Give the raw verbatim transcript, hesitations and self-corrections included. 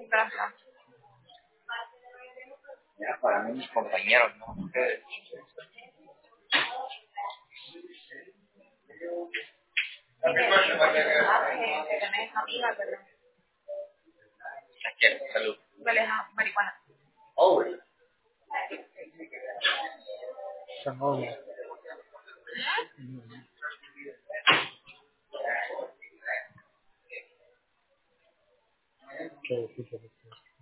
Gracias. Ya, para mí mis compañeros, ¿no? Ustedes. Y que, que, que tenés amigas, ¿verdad? Aquí, salud. Hueles a marihuana. Oh, Son obvios. Qué difícil es.